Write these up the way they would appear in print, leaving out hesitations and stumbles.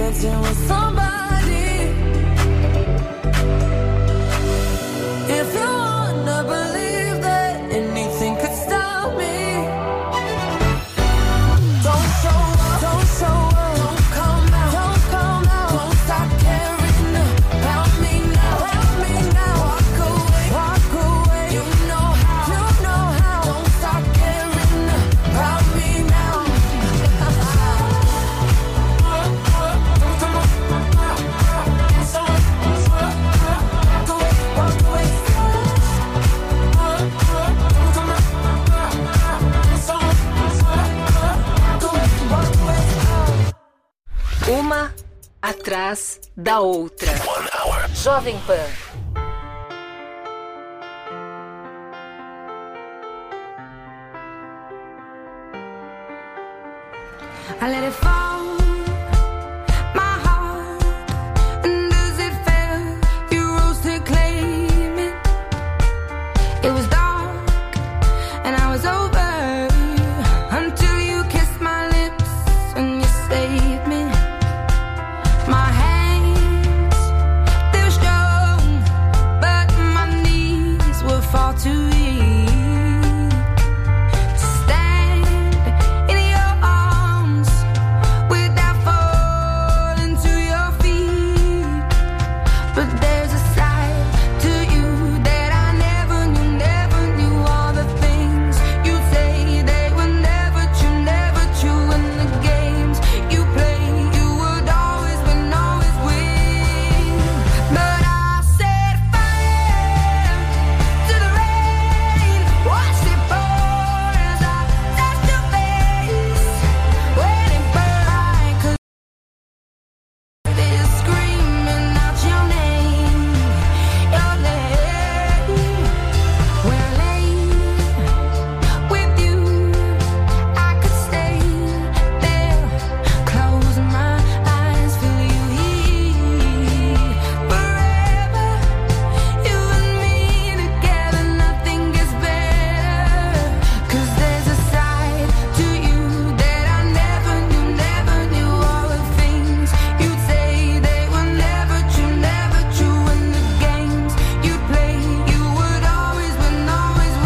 dancing with somebody. If you wanna believe that anything could stop me, don't show up, don't show up, don't come out, don't come out, don't stop caring about me now, walk away, you know how, don't stop caring about me now. Uma atrás da outra. Jovem Pan. I let it fall, my heart, and as it fell, you rose to claim it. It was dark, and I was over, until you kissed my lips, and you saved me. My hands, they're strong, but my knees will fall too weak to stand in your arms without falling to your feet. But there's a side to you that I never knew all the things you say, they were never true, and the games you play, you would always win, always win. But I set fire to the rain, watched it pour as I touched your face, when it burned, 'cause they're screaming out your name, your name. When I lay with you, I could stay there, close my eyes, feel you here forever. You and me together, nothing gets better. 'Cause there's a side to you that I never knew all the things you'd say, they were never true, and the games you'd play, you would always win, always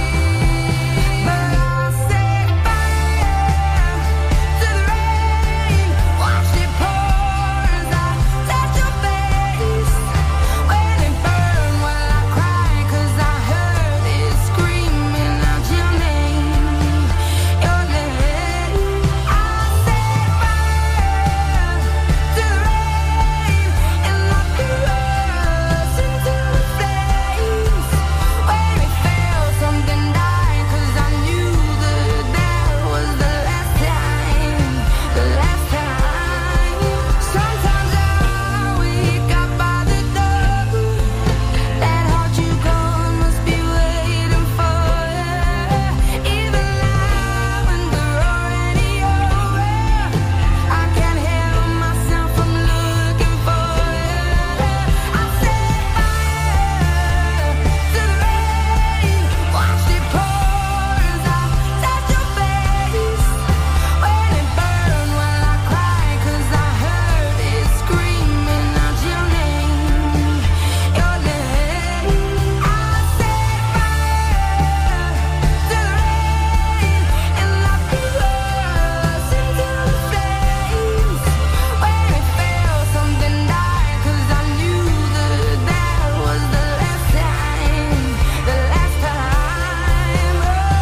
win. But I set fire to the rain, watched it pour as I touched your face, when it burned, while I cried, 'cause I heard it screaming out your name, your name. I set fire to the rain, and like you rose into the flames, when it fell, something died, 'cause I knew that was the last time, the last time. Sometimes I wake up by the door, that heart you gone must be waiting for you. Even now when we're already over, I can't help myself from looking for you. I set fire to the rain, watched it pour as I touched your face, when it burned, while I cried, 'cause I heard it screaming out your name, your name. I set fire to the rain, and like you rose into the flames, when it fell, something died, 'cause I knew that was the last time, the last time.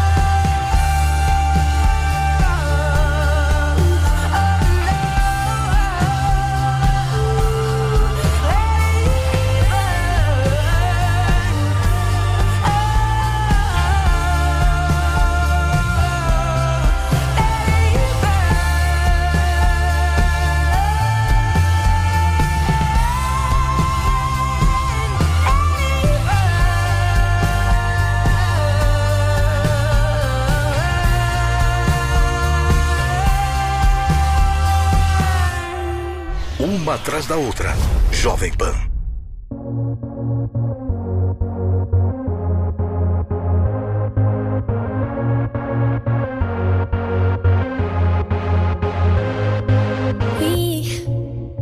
Uma atrás da outra. Jovem Pan. We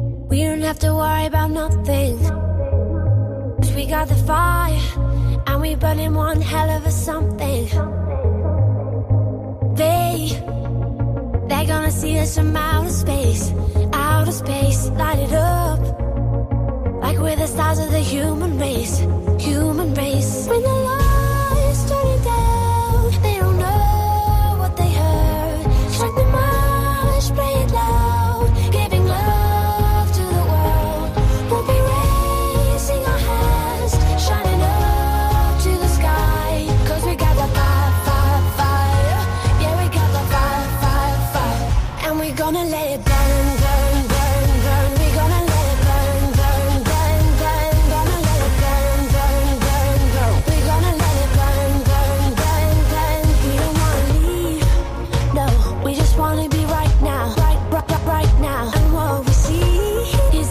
got the fire, and we burning one hell of a something. They're gonna see us from outer space, light it up, like we're the stars of the human race. When the lights turning down, they don't know what they heard. Strike the march, play it loud, giving love to the world. We'll be raising our hands, shining up to the sky, 'cause we got the fire, fire, fire. Yeah, we got the fire, fire, fire. And we're gonna let it burn, burn, burn, burn. We're gonna let it burn, burn, burn, burn. Gonna let it burn, burn, burn, burn. We're gonna let it burn, burn, burn, burn. We don't wanna leave, no. We just wanna be right now, right, right, right, right now. And what we see is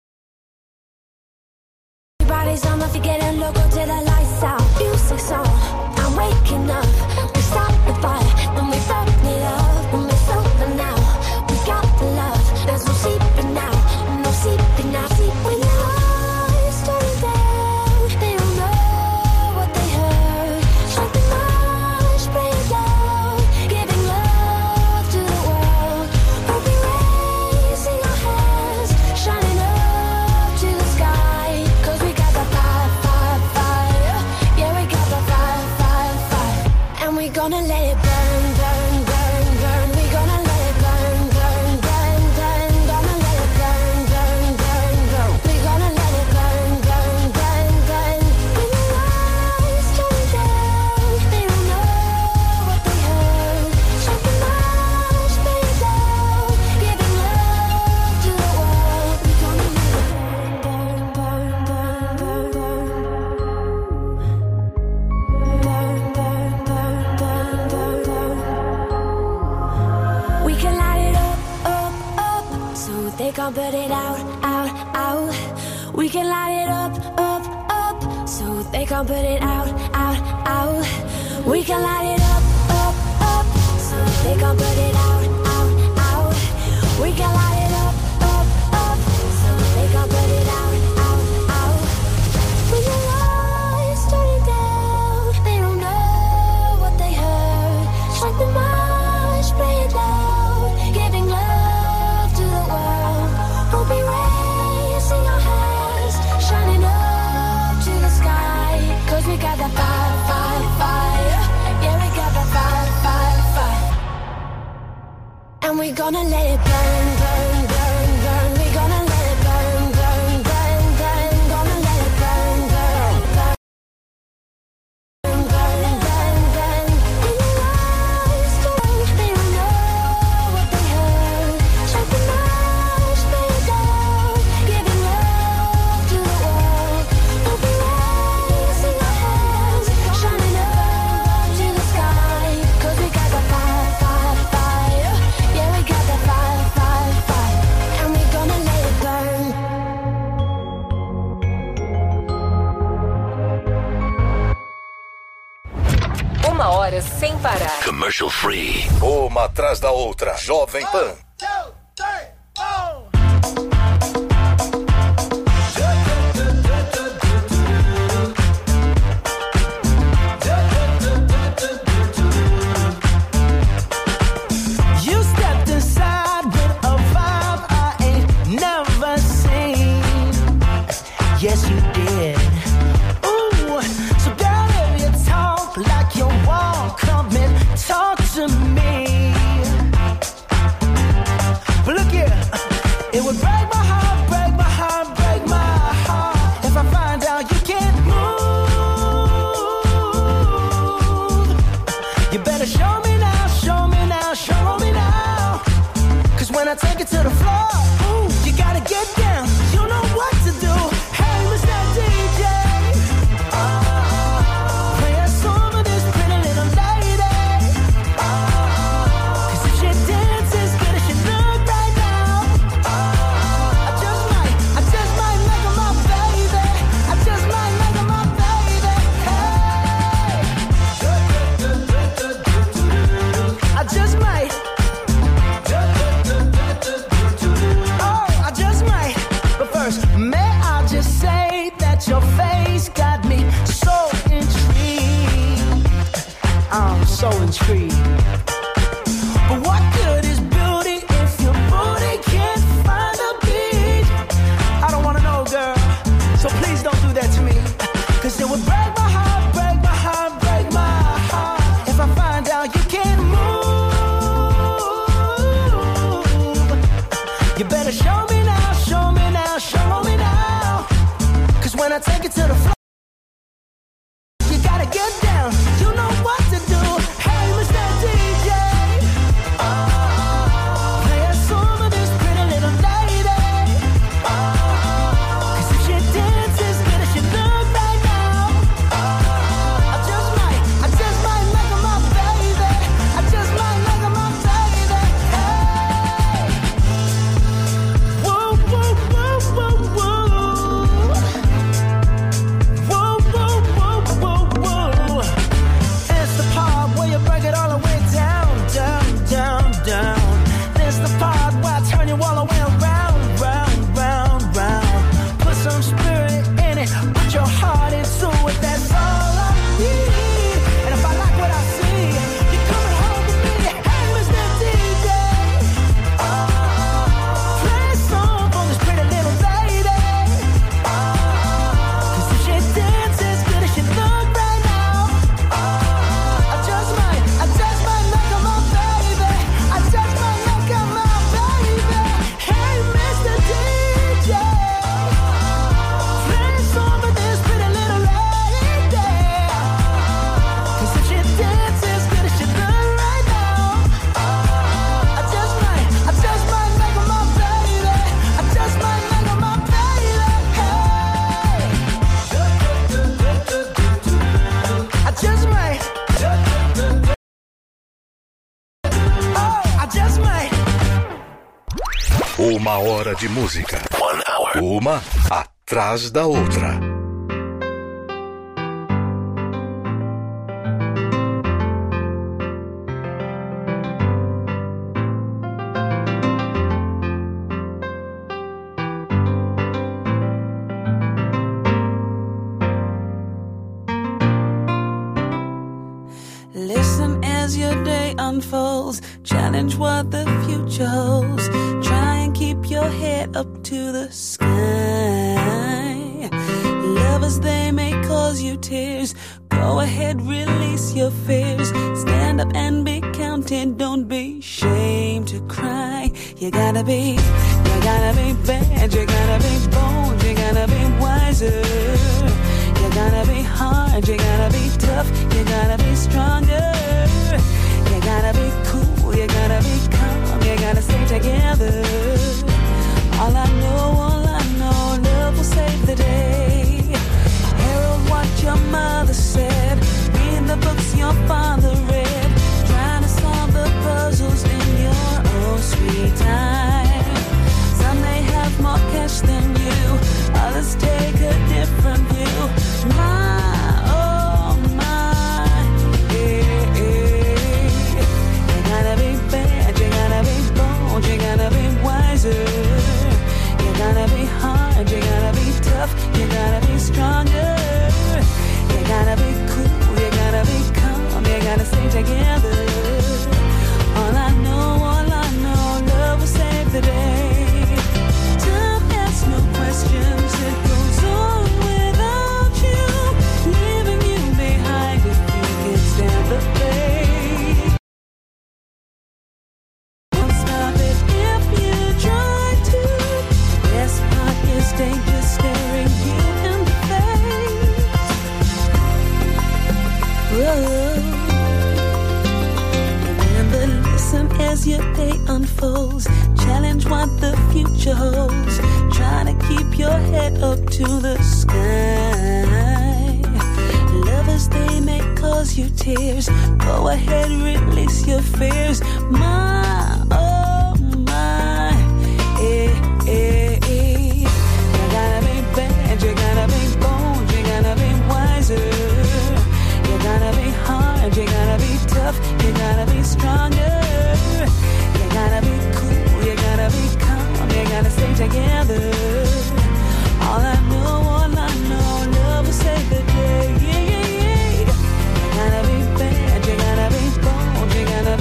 everybody's on the feet, getting local till the lights out. Music's on, I'm waking up. We stop the fire, then we burn it up. When we sober now, we got the love. There's no sleeping now, no sleeping now. When the lights turn down, they don't know what they heard. Strike the march, play it loud, giving love to the world. We'll be raising our hands, shining up to the sky, 'cause we got the fire, fire, fire. Yeah, we got the fire, fire, fire. And we're gonna let it burn, burn, burn, burn. We're gonna let it burn, burn, burn, burn. Gonna let it burn, burn, burn, burn. We're gonna let it burn, burn, burn, burn. When the lights turn down, they don't know what they heard. Strike the march, play it loud, giving love to the world. We're gonna let it burn, burn, burn, burn, burn, burn. Burn, burn, burn, burn, burn, burn. We can light it up, up, up, so they can't put it out, out, out. We can light it up, up, up, so they can't put it out, out, out. We can light it up, up, up, so they can't put it out, out, out. We can light it up, up, up, so they can't put it out, out, out. When the lights turn down, they don't know what they heard. Strike the march, play it loud, giving love to the world. We'll be raising our hands, shining up to the sky, 'cause we got the fire, fire, fire. Yeah, we got the fire, fire, fire. And we're gonna let it burn, burn, burn, burn. We're gonna let it burn, burn, burn, burn. Gonna let it burn, burn, burn. Burn, burn, burn, burn. When the lights turn, they don't know what they heard. Strike the march, play it loud, giving love to the world. We'll be raising our hands, shining up to the sky, 'cause we got the fire, fire, fire. Yeah, we got the fire, fire, fire. And we're gonna let it burn. Uma hora sem parar. Commercial free. Uma atrás da outra. Jovem Pan. You stepped inside with a vibe I ain't never seen. Yes, you did. Ooh, so girl, if you talk like you walk, come and talk to me. But look here, it would break my heart, break my heart, break my heart if I find out you can't move. You better show me now, show me now, show me now. 'Cause when I take it to the floor, ooh, you gotta get down. You know what to do. Hey, Mr. DJ, play a song of this pretty little lady. 'Cause if she dances as good as she look right now, I just might make her my baby. I just might make her my baby. Hey, I just might. But what good is beauty if your booty can't find a beat? I don't wanna know, girl, so please don't do that to me. Cause it would break my heart, break my heart, break my heart if I find out you can't move. You better show me now, show me now, show me now. Cause when I take it to the floor, you gotta get down, you know what to do. Hey, Mr. DJ, play a song for this pretty little lady. Cause if she dances good as she look right now, I just might make her my baby. I just might make her my baby. Hey, whoa, whoa, whoa, whoa, whoa. Whoa, whoa, whoa, whoa, whoa. It's the part where you break it all the way down, down, down, down. It's the part where I turn you all the way around, round, round, round. Put some spirit in it, put your heart into it, that's all I need. And if I like what I see, you're coming home with me. Hey, Mr. DJ, play a song for this pretty little lady. Cause if she dances good as she look right now, I just might make her my baby. I just might make her my baby. Hey, Mr. DJ, play a song for this pretty little lady. Cause if she dances good as she look right now, I just might make her my baby. I just might make her my baby. Hey, I just might. Oh, I just might. Uma hora de música. 1 hour. Uma atrás da outra. Listen as your day unfolds. Challenge what the future holds. Try and keep your head up to the sky. Lovers, they may cause you tears. Go ahead, release your fears. Stand up and be counted. Don't be ashamed to cry. You gotta be bad. You gotta be bold. You gotta be wiser. You gotta be hard, you gotta be tough, you gotta be stronger. You gotta be cool, you gotta be calm, you gotta stay together. All I know, love will save the day. Herald what your mother said, read the books your father read, trying to solve the puzzles in your own sweet time. Some may have more cash than you, others take a different view. My, oh my, yeah, yeah. You gotta be bad, you gotta be bold, you gotta be wiser. You gotta be hard, you gotta be tough, you gotta be stronger. You gotta be cool, you gotta be calm, you gotta stay together. All I know, love will save the day. Time asks no questions, it goes on without you, leaving you behind if you can stand the pain. Won't stop it if you try to. Best part is danger staring you in the face. Whoa. Remember, listen as your day unfolds. Challenge what the future holds. Try to keep your head up to the sky. Lovers, they may cause you tears. Go ahead, release your fears. My, oh my, eh, eh, eh. You gotta be bad, you gotta be bold, you gotta be wiser. You gotta be hard, you gotta be tough, you gotta be stronger. You gotta be cool, you gotta be calm, you gotta stay together. All I know, love will save the day. Yeah, yeah, yeah. You gotta be bad, you gotta be bold, you gotta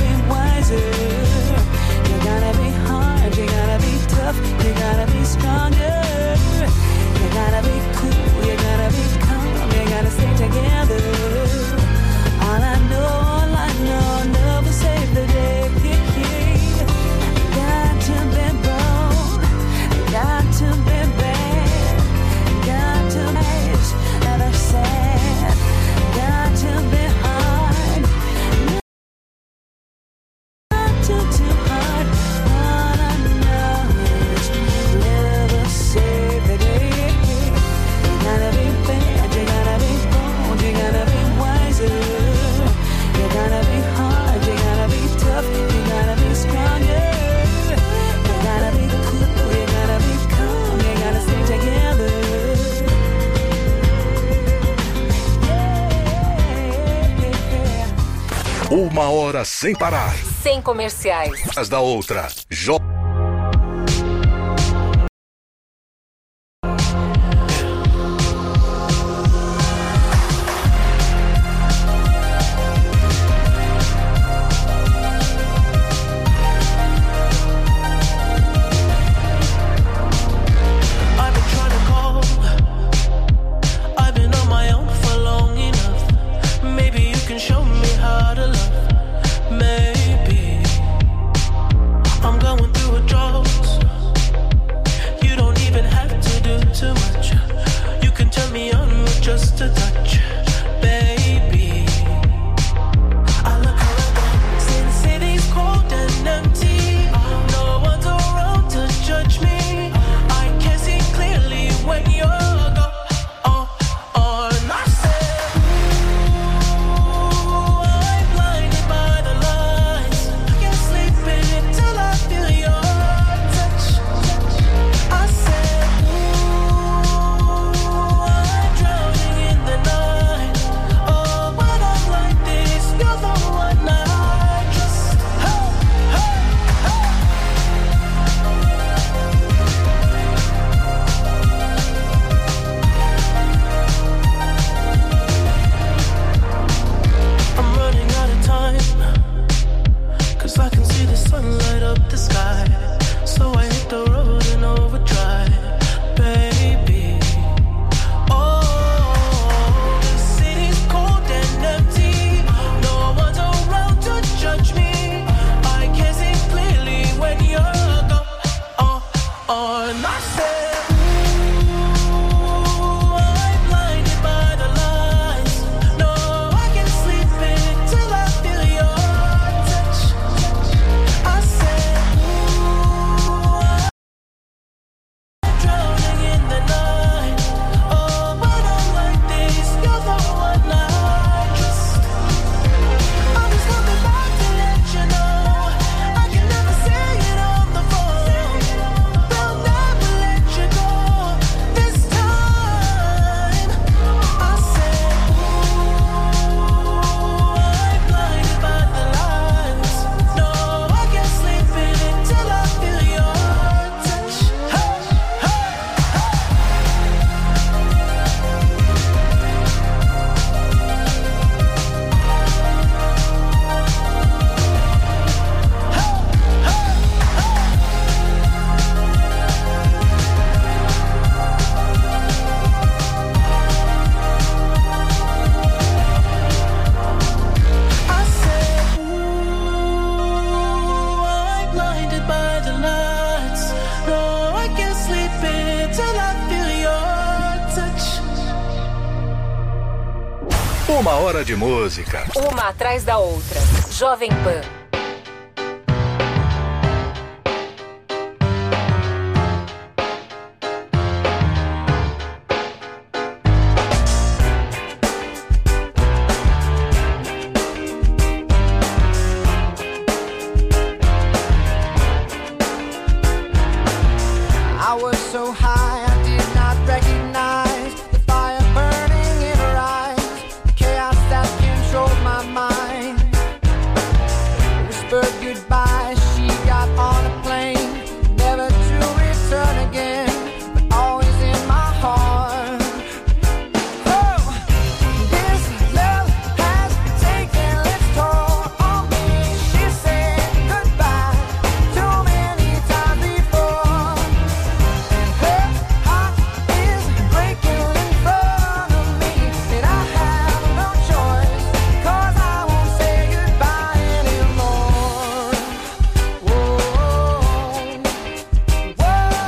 Uma hora sem parar. Sem comerciais. As da outra. Just a touch, baby. I look around, since city's cold and empty, no one's around to judge me. I can see clearly when you're gone. And I said, ooh, I'm blinded by the lights. I can't sleep until I feel your touch. I said, ooh, I'm drowning in the night. Oh, when I'm like this, you're the one I trust. Hey, hey, hey. I'm running out of time, 'cause I can see the sun light up the sky. So I hit the road in overdrive, baby. Oh, the city's cold and empty. No one's around to judge me. I can see clearly when you're gone. And I said, ooh, I'm blinded by the lights. No, I can't sleep until I feel your touch. I said, ooh, I'm drowning in the night. Oh, when I'm like this, you're the one I trust. I'm just coming back to let you know I can never say it on the phone. They'll never let you go this time. I said, ooh, I'm blinded by the lights. No, I can't sleep until I feel your touch. Hey, hey, I said, ooh, I'm blinded by the lights. No, I can't sleep until I feel your touch. Uma hora de música. Uma atrás da outra. Jovem Pan. I was so high, I did not recognize the fire burning in her eyes, the chaos that controlled my mind. Whispered goodbye, she got on a plane, never to return again, but always in my heart. Oh, this love has taken its toll on me. She said goodbye too many times before. Her heart is breaking in front of me, and I have no choice, 'cause I won't say goodbye anymore. Whoa, whoa,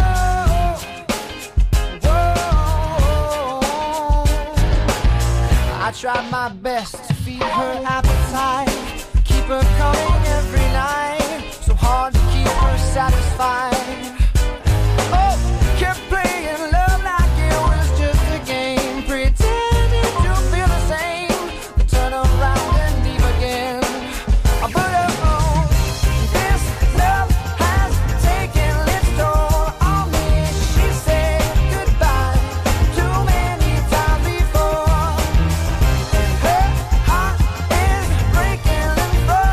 whoa. I tried my best to feed her appetite, keep her coming every night, so hard to keep her satisfied. Oh, kept playing love like it was just a game, pretending to feel the same, then turn around and leave again. But oh, this love has taken its toll on me. She said goodbye too many times before, and her heart is breaking in front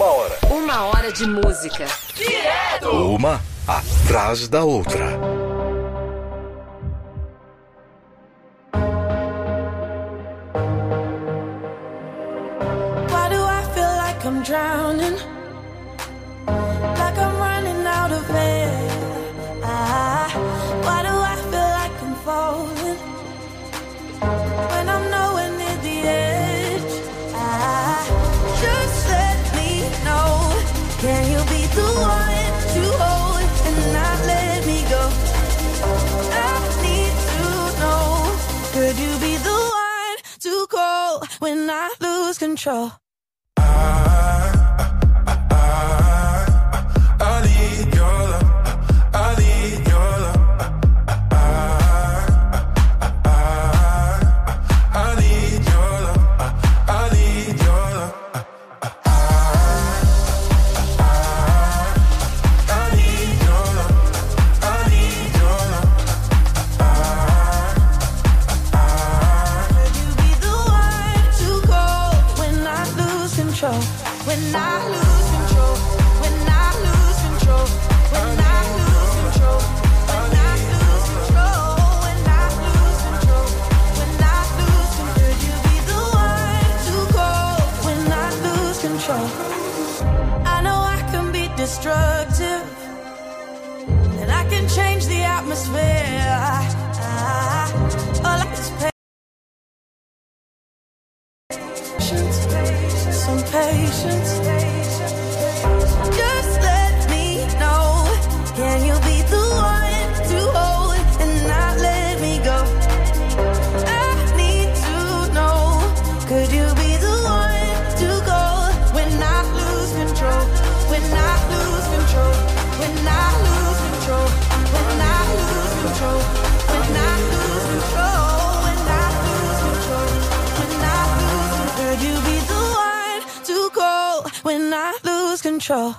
hora. Uma hora de música. Uma atrás da outra. Why do I feel like I'm drowning? Like I'm running out of air. Why do I feel like I'm falling when I'm nowhere near the edge? Just let me know. Can you be the one to hold and not let me go? I need to know. Could you be the one to call when I lose control? I need your love. I need your love. I need your love. I need your love. I need your love. I need your love. Could you be the one to call when I lose control? When I lose control. When I lose control. When I lose control. When I lose control. When I lose control. When I lose control. Could you be the one to call when I lose control? I know I can be destructive, and I can change the atmosphere. All I is some patience. Just let me know. Can you be the one to hold and not let me go? I need to know. Could you be the one to go when I lose control? When I lose control. When I lose control. When I lose control. When I lose control. When I lose control. When I lose control. Could you be the one to call when I lose control?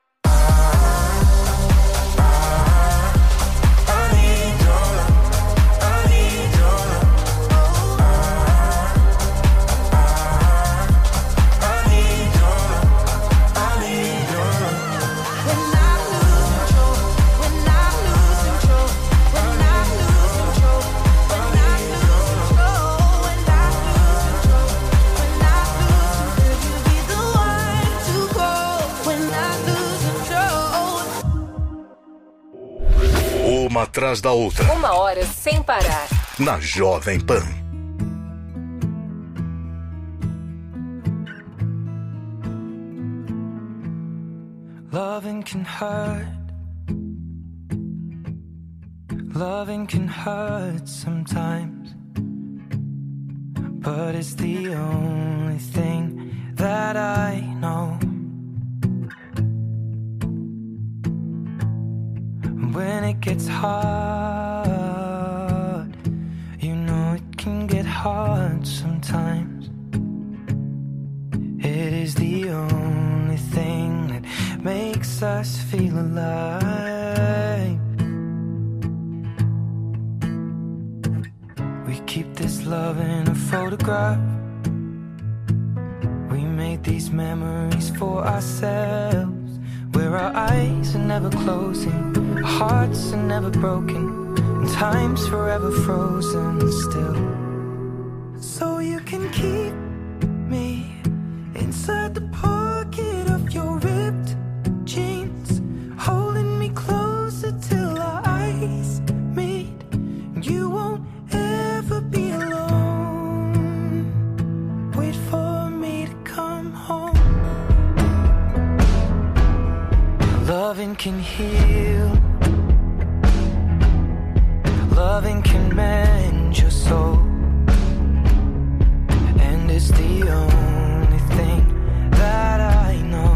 Uma atrás da outra. Uma hora sem parar. Na Jovem Pan. Loving can hurt. Loving can hurt sometimes, but it's the only thing that I know. When it gets hard, you know it can get hard sometimes. It is the only thing that makes us feel alive. We keep this love in a photograph. We made these memories for ourselves, where our eyes are never closing, our hearts are never broken, and time's forever frozen still. So you can keep me inside the pocket of your ripped jeans, holding me closer till our eyes meet. You won't ever be alone. Wait for me to come home. Loving can heal. Loving can mend your soul. And it's the only thing that I know.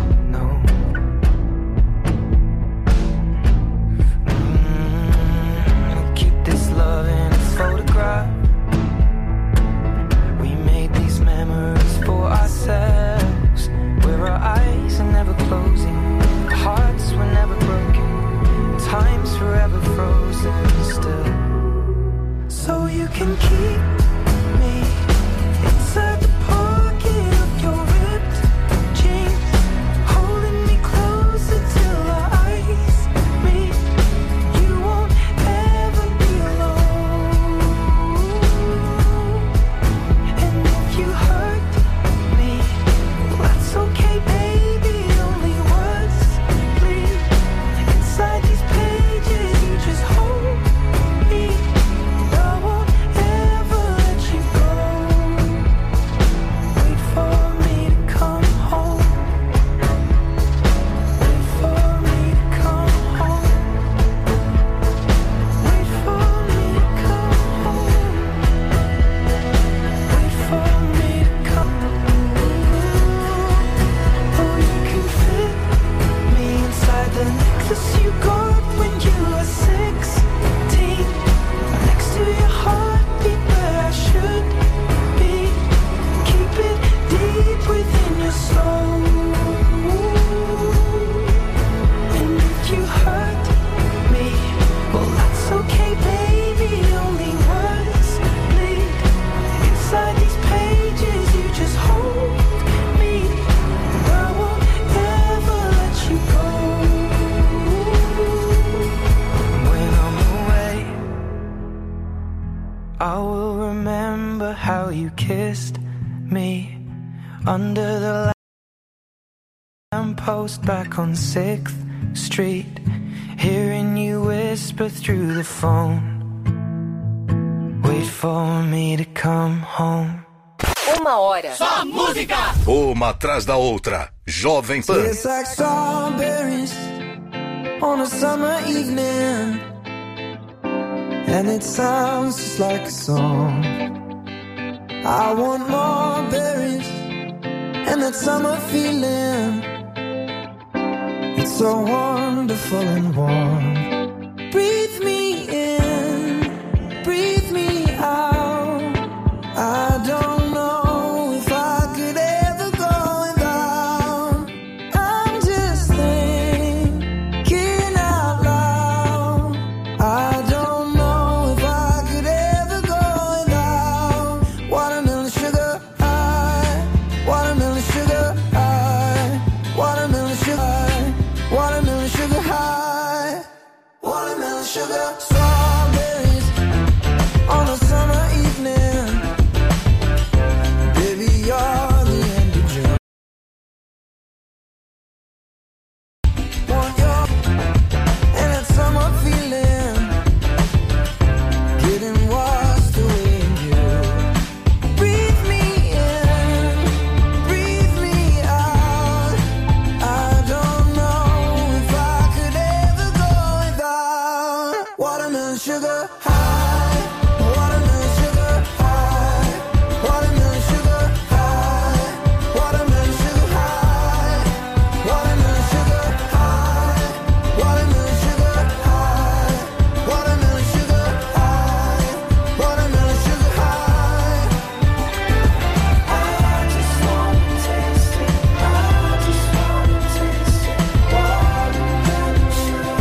Keep this love in a photograph. We made these memories for ourselves, where our eyes are never closing, our hearts were never broken, time's forever frozen still. So you can keep me inside the pocket of your ripped jeans, under the lamppost back on 6th Street, hearing you whisper through the phone. Wait for me to come home. Uma hora. Só música! Uma atrás da outra. Jovem Pan. It's like strawberries on a summer evening, and it sounds just like a song. I want more berries and that summer feeling. It's so wonderful and warm. Breathe me in, breathe me out. I don't know if I could ever go without. I'm just thinking out loud. I don't know if I could ever go without watermelon sugar high, watermelon sugar high, watermelon sugar high, watermelon sugar high, watermelon sugar. Strawberries on a summer evening. Baby, you're the end of June. Want your and that summer feeling, getting washed away in you. Breathe me in, breathe me out. I don't know if I could ever go without watermelon sugar high, watermelon sugar high, watermelon sugar high, watermelon sugar high, watermelon sugar high, watermelon sugar high, watermelon sugar high, watermelon sugar high. I just wanna taste it. I just wanna taste it. Watermelon sugar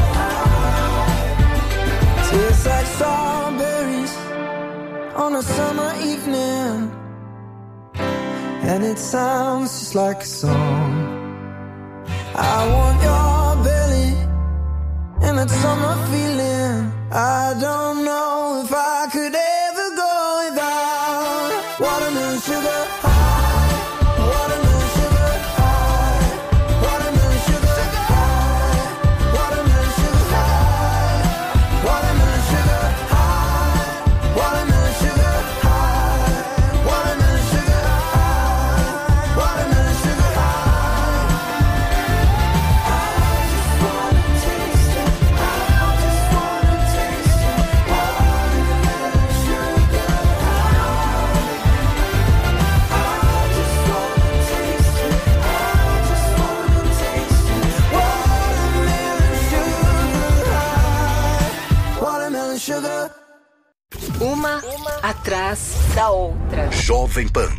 high. Tastes like strawberries on a summer evening, and it sounds just like a song. I want your belly and that summer feeling. I don't know if I could ever go without watermelon sugar high, watermelon sugar high, watermelon sugar high, watermelon sugar high, watermelon sugar high, watermelon sugar high, watermelon sugar high, watermelon sugar high. I just wanna taste it. I just wanna taste it. Watermelon sugar high. I just wanna taste it. I just wanna taste it. Watermelon sugar high. Watermelon sugar. Uma atrás da outra. Jovem Pan.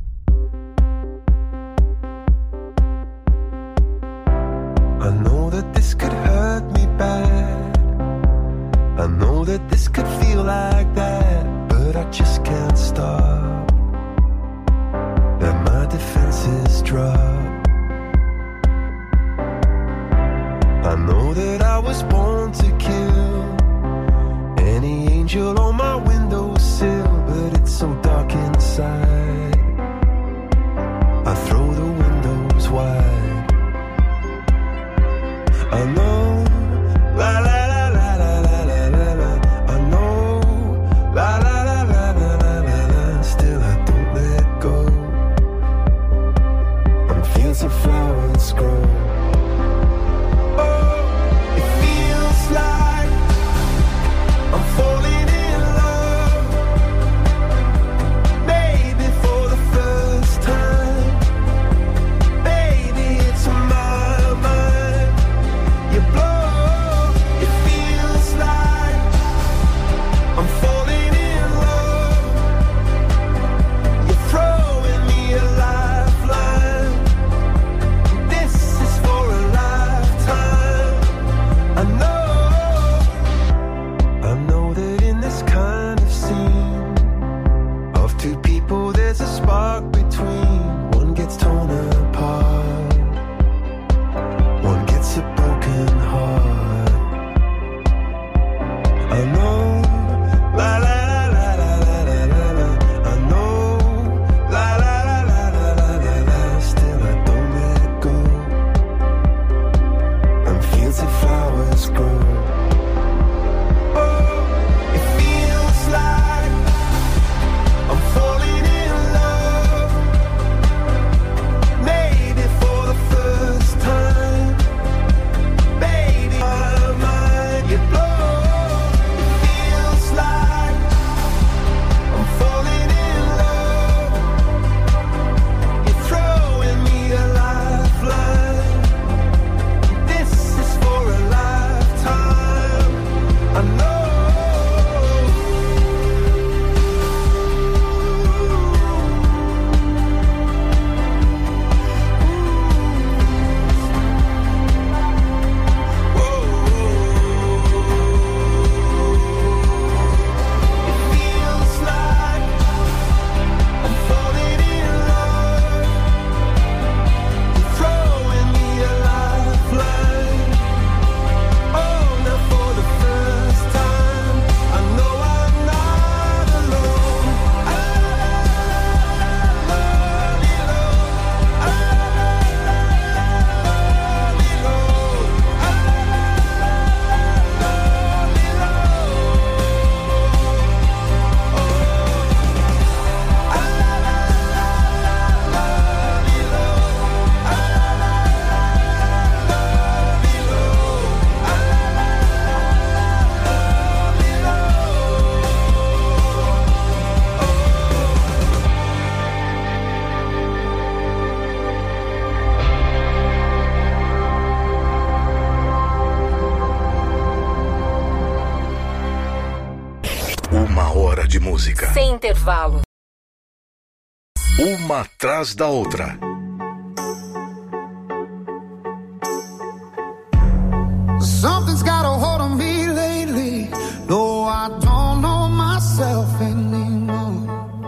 I know that this could hurt me bad. I know that this could feel like that, but I just can't stop. And my defenses drop. I know that I was born to kill any angel on my windowsill, but it's so dark inside. I throw the windows wide. I know, la la la la la la la la la. I know, la la la la la la la la. Still I don't let go. I'm fields of flowers grow. Oh, it feels like I'm falling in love. Maybe for the first time. Baby, it's my mind. You blow, it feels like I'm falling in love. You're throwing me a lifeline. This intervalo. Uma atrás da outra. Something's got a hold on me lately. No, I don't know myself anymore.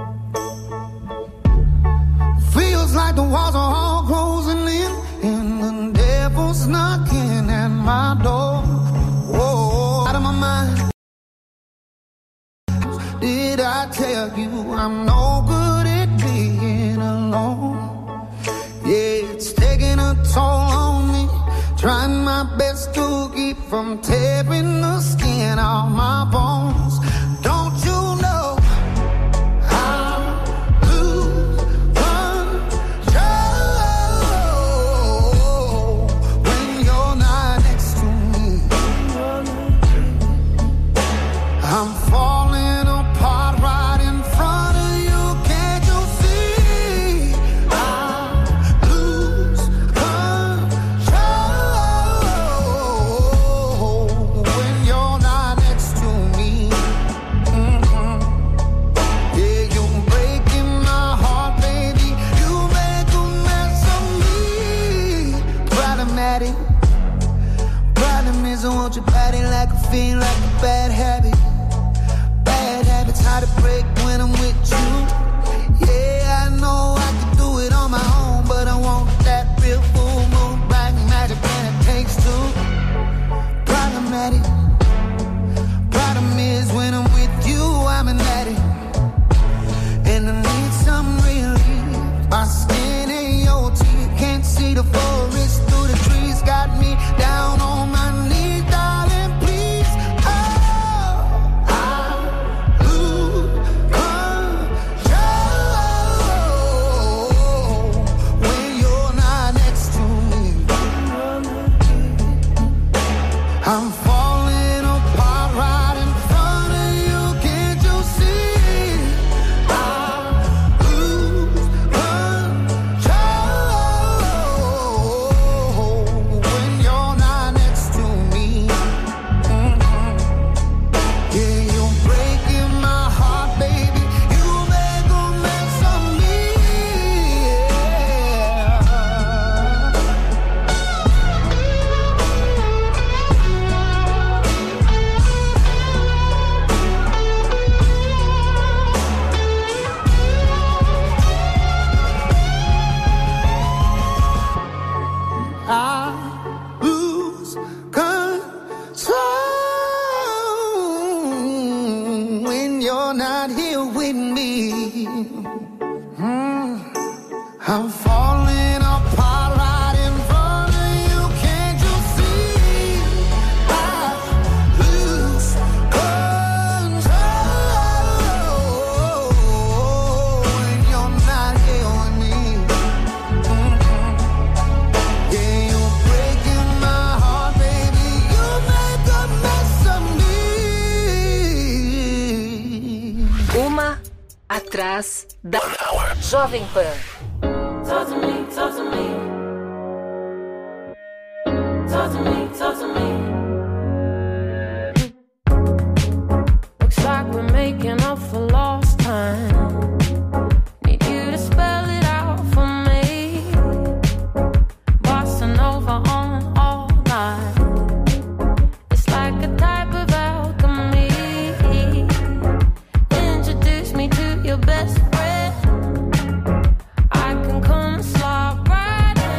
Feels like the walls are all closing in, and the devil's knocking at my door. Whoa, out of my mind. Did I tell you I'm no good at being alone? Yeah, it's taking a toll on me. Trying my best to keep from tearing the skin off my bones. Don't you know I lose control when you're not next to me? I'm falling apart right in front of you. Can't you see? I lose control when you're not next to me. Yeah, you're breaking my heart, baby. You make a mess of me. Problematic. Problem is I want your body like a fiend, like a bad habit. Bad habits hard to break when I'm with you. Yeah, I know I can do it on my own, but I want that real full moon black magic, and it takes two. Problematic. Problem is when I'm with you, I'm an addict, and I need some relief. My skin ain't your teeth, can't see the forest through the trees. Got me down on my knees, darling, please. Oh, I lose control when you're not next to me. I'm falling apart right in front of you. Can't you see? I lose control when you're not next to me. Yeah, you're breaking my heart, baby. You make a mess of me. I lose control when you're not here with me. I'm falling apart right in front of you. Can't you see? I lose control when you're not here with me. Yeah, you're breaking my heart, baby. You make a mess of me. Uma atrás da Jovem Pan. Talk to me, talk to me. Talk to me, talk to me. Looks like we're making up for lost time. Need you to spell it out for me. Bossa Nova on all night. It's like a type of alchemy. Introduce me to your best friend. I can come slide right in.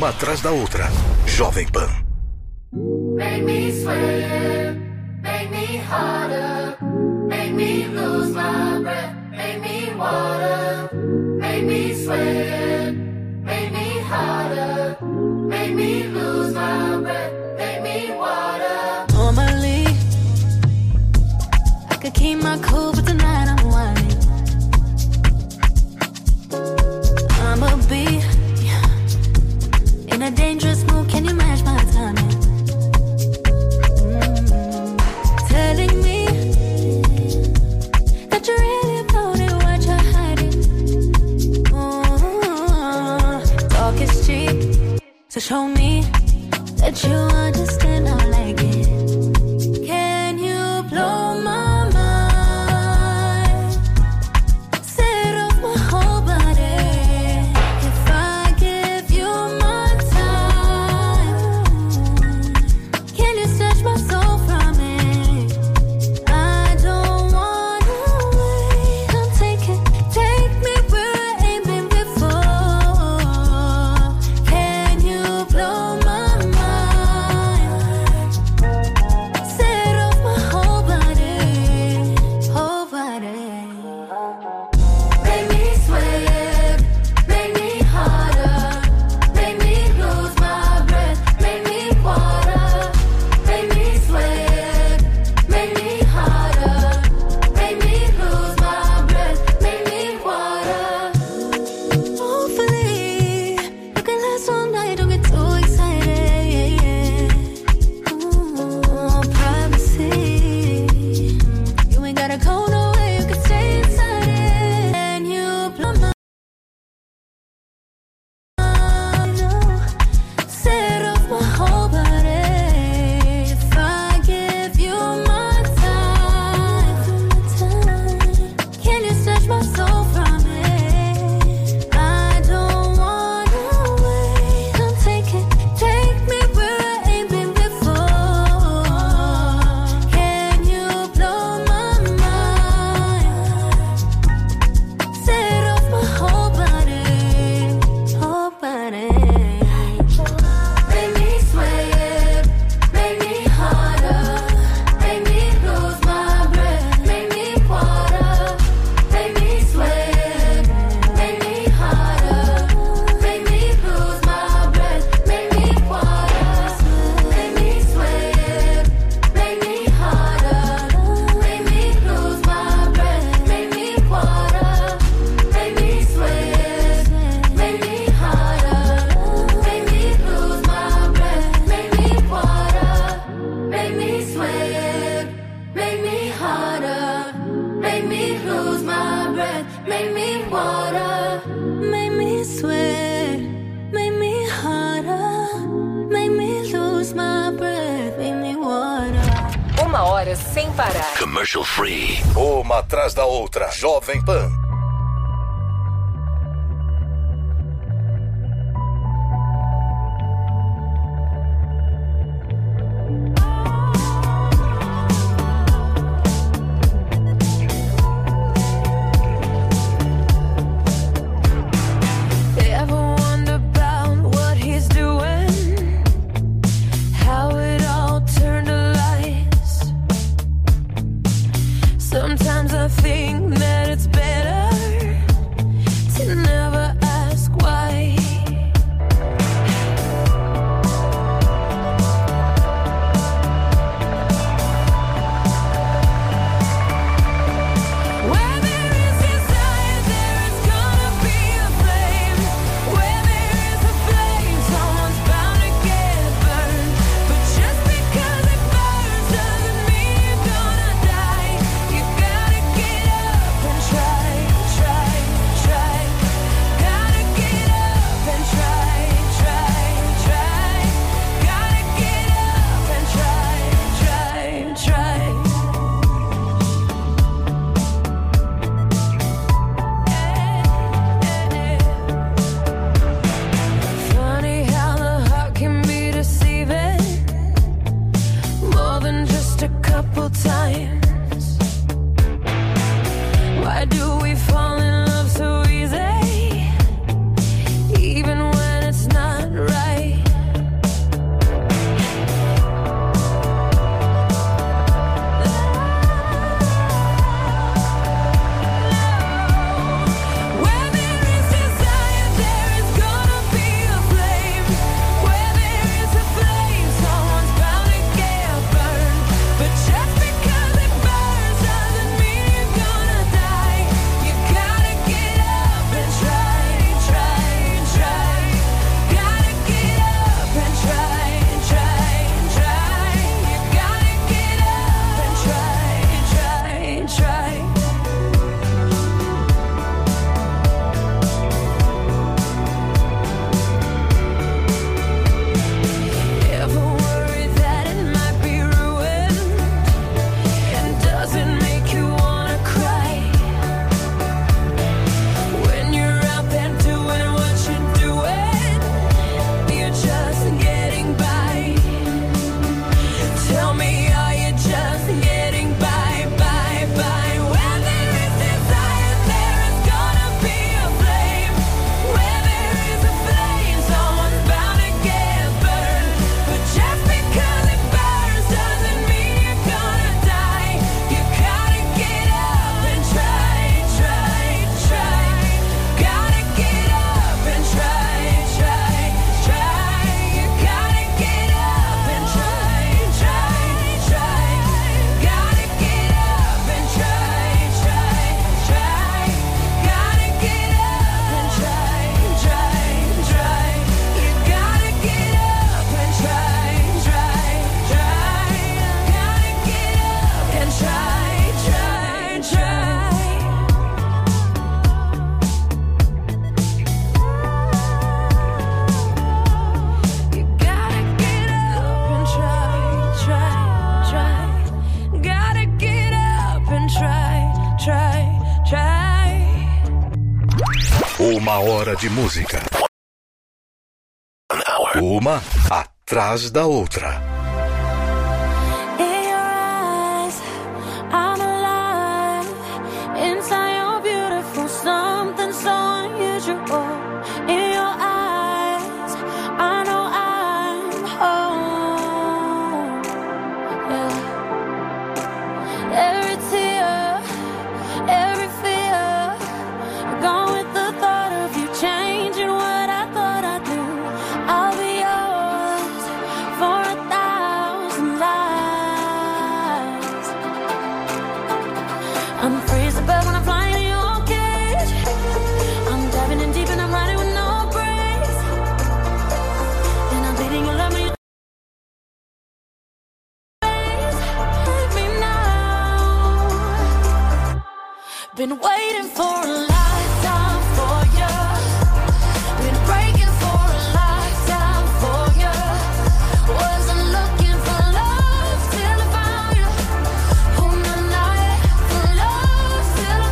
Uma atrás da outra. Jovem Pan. Make me sweat, make me harder, make me lose my breath, make me water, make me sweat, make me harder, make me lose my breath, make me water. Normally, I could keep my cool, but tonight I'm whining. I'ma be in a dangerous mood, can you match my timing? Telling me that you really about it, what you're hiding. Talk is cheap, so show me that you understand how I like it. Can you blow my mind? Set off my whole body. If I give you my time, can you snatch my soul from it? I don't wanna wait. Come take me where I ain't been before. Can you blow my mind? Set off my whole body, whole body. Make me sweat, make me harder, make me lose my breath, make me water, make me sweat, make me harder, make me lose my breath, make me water. Hopefully, you can last all night, don't get too excited. Privacy, you ain't gotta go nowhere, you can stay inside it. And you blow my mind, set off my whole body. If I give you my time, can you snatch my soul from it? I don't wanna wait. Come take me where I ain't been before. Can you blow my mind? Set off my whole body, whole body. Make me sweat, make me harder, make me lose my breath, make me water, make me sweat, make me harder, make me lose my breath, make me water, make me sweat, make me harder, make me lose my breath, make me water, make me sweat, make me harder, make me lose my breath, make me water, make me sweat, make me harder, make me lose my breath, make me water. Make me sweat, make me harder, make me lose my breath, make me water. Uma hora sem parar. Commercial free. Uma atrás da outra. Jovem Pan. Ever wonder about what he's doing? How it all turned to lies? Sometimes I think that it's better Uma hora de música. Uma atrás da outra. In your eyes, I'm alive. Inside you're beautiful, something so unusual. In your eyes, I know I'm home. Yeah. Every tear, every fear, gone with the thought of you changing what I thought I'd do. I'll be yours for 1,000 lives. I'm free as a bird when I'm flying in your cage. I'm diving in deep and I'm riding with no brakes. And I'm bleeding your love when you take me now. Been waiting for a lifetime for you. Been breaking for a lifetime for you. Wasn't looking for love till I found you. On the night for love till I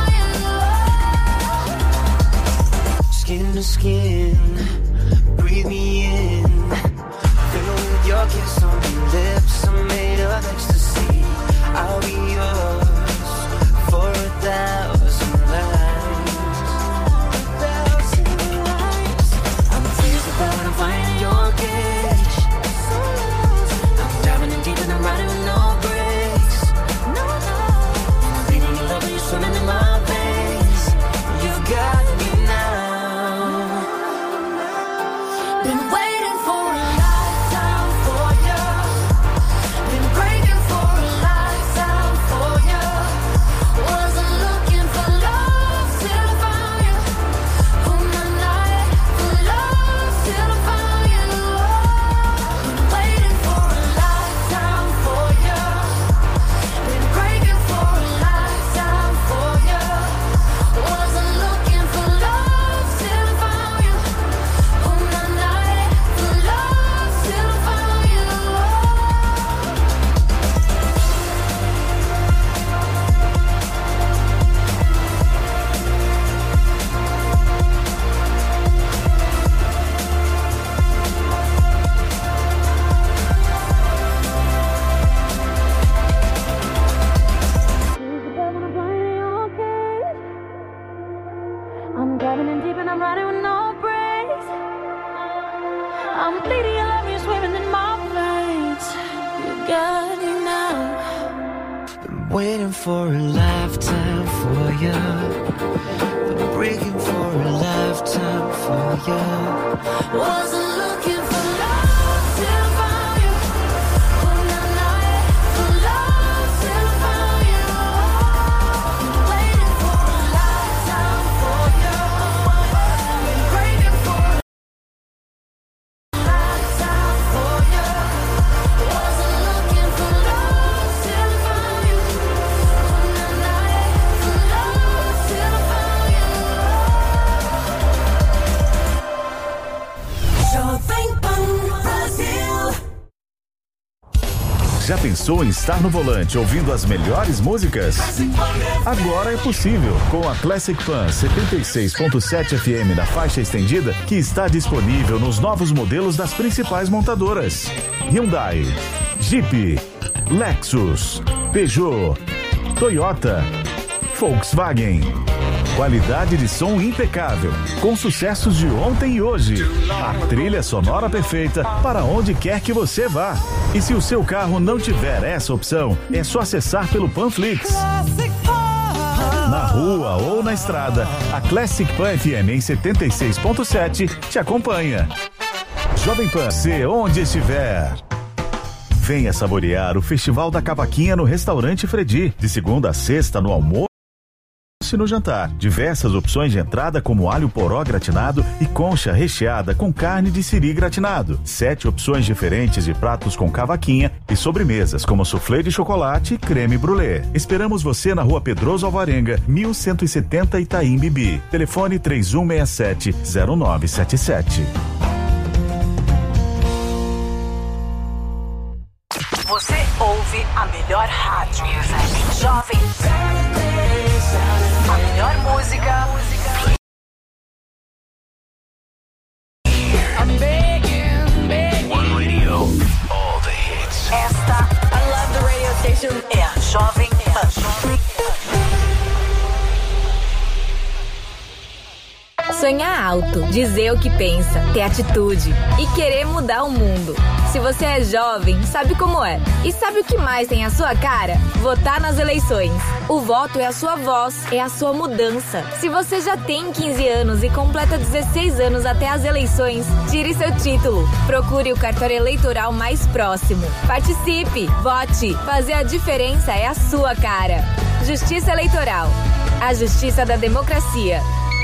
found you. Skin to skin, breathe me in. Fill with your kiss on your lips, I'm made of ecstasy. I'll be yours for 1,000 lives. 1,000 lives. I'm free as a bird when I'm flying in your cage. I'm diving in deep and I'm riding with no brakes. And I'm bleeding your love when you're swimming in my veins. You've got me now. Been waiting for a lifetime for you. Been breaking for a lifetime for you. Wasn't looking for love till I found you. On the night for love till I found you. Been waiting for a lifetime for you. Been breaking for a lifetime for you. Wasn't looking for love till I found you. On the night for love till I found you. I'm diving in deep and I'm riding with no brakes. I'm bleeding your love, you're swimming in my veins. You got me now. Been waiting for a lifetime for you. Been breaking for a lifetime for you. Wasn't looking for love till I found you. On the night for love till I found you. Been waiting for a lifetime for you. Been breaking for a lifetime for you. Wasn't looking for love till I found you. On the night for love till I found you. Jovem Pan Brasil. Já pensou em estar no volante ouvindo as melhores músicas? Agora é possível com a Classic Pan 76.7 FM da faixa estendida, que está disponível nos novos modelos das principais montadoras: Hyundai, Jeep, Lexus, Peugeot, Toyota, Volkswagen. Qualidade de som impecável, com sucessos de ontem e hoje. A trilha sonora perfeita para onde quer que você vá. E se o seu carro não tiver essa opção, é só acessar pelo Panflix. Na rua ou na estrada, a Classic Pan FM em 76.7 te acompanha. Jovem Pan, você onde estiver. Venha saborear o Festival da Cavaquinha no Restaurante Fredi, de segunda a sexta no almoço e no jantar. Diversas opções de entrada como alho poró gratinado e concha recheada com carne de siri gratinado. 7 opções diferentes de pratos com cavaquinha e sobremesas como soufflé de chocolate e creme brulee. Esperamos você na Rua Pedroso Alvarenga, 1170 Itaim Bibi. Telefone 3167-0977. Você ouve a melhor rádio. Jovem Pan. A melhor música. alto, dizer o que pensa, ter atitude e querer mudar o mundo. Se você é jovem, sabe como é. E sabe o que mais tem a sua cara? Votar nas eleições. O voto é a sua voz, é a sua mudança. Se você já tem 15 anos e completa 16 anos até as eleições, tire seu título. Procure o cartório eleitoral mais próximo. Participe, vote. Fazer a diferença é a sua cara. Justiça Eleitoral. A justiça da democracia.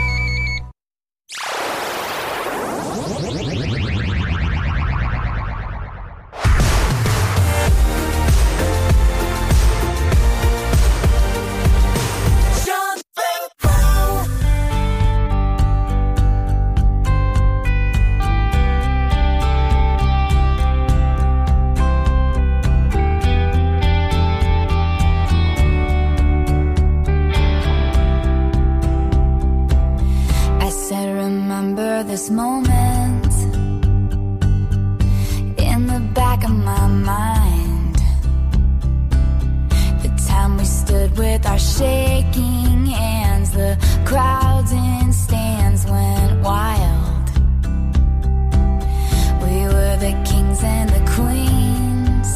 This moment in the back of my mind, the time we stood with our shaking hands, the crowds in stands went wild. We were the kings and the queens,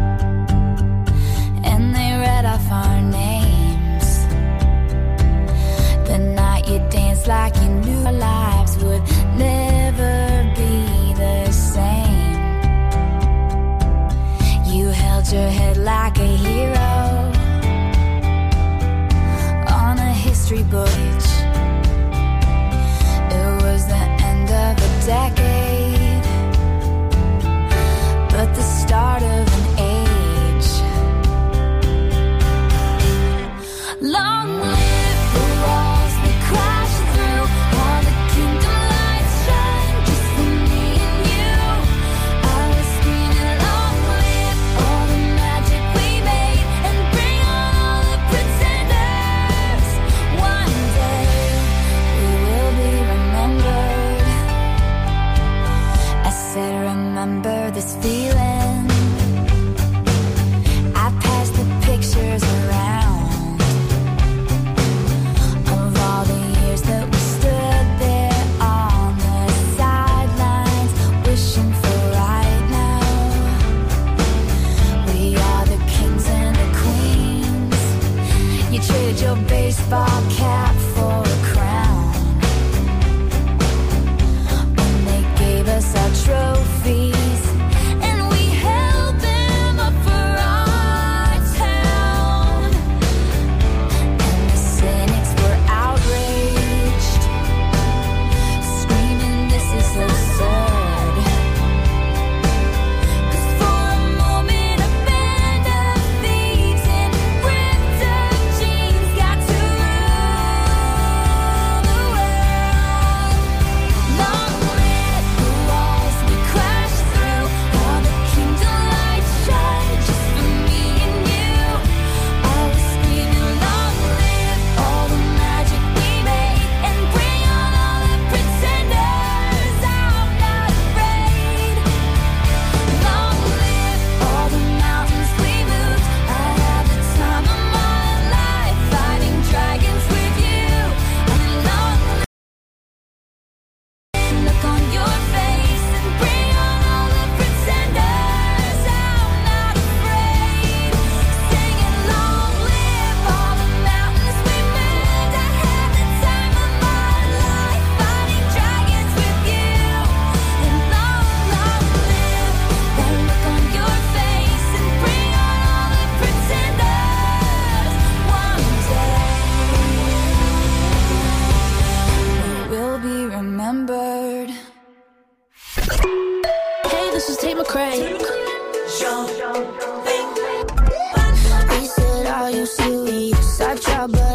and they read off our names. The night you danced like you knew our lives would never be the same. You held your head like a hero on a history book. It was the end of a decade, but the start of an age. Long live the walls we crashed through, all the kingdom lights shine just for me and you. I was screaming long live all the magic we made, and bring on all the pretenders. One day we will be remembered. I said remember this feeling. I passed the pictures around of all the years that we stood there on the sidelines, wishing for right now. We are the kings and the queens. You traded your baseball cap for a crown when they gave us our trophies, and we held them up for our town. And the cynics were outraged, screaming this is absurd. 'Cause for a moment a band of thieves in ripped up jeans got to rule the world. Long live the walls we crashed through, all the kingdom lights shine just for me and you. I was screaming long live all the magic we made, and bring on all the pretenders. I'm not afraid. Long live all the mountains we moved. I had the time of my life fighting dragons with you. And long live the look on your face, and bring on all the pretenders. I'm not afraid. Singing long live all the mountains we moved. I had the time of my life fighting dragons with you. And long live that look on your face, and bring on all the pretenders. One day we will be remembered. Hey, this is Tate McRae. He said, are you serious? I tried, but